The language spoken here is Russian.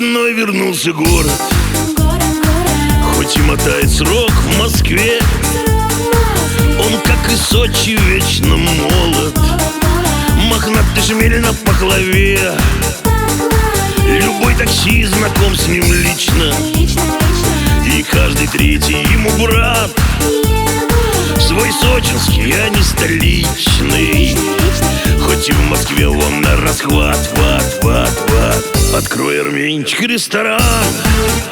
родной вернулся город. Хоть и мотает срок в Москве, он, как и Сочи, вечно молод. Мохнатый шмель на пахлаве, любой таксист знаком с ним лично. И каждый третий ему брат, свой сочинский, а не столичный. Хоть и в Москве он на расхват, ват. Открой, армянчик, ресторан,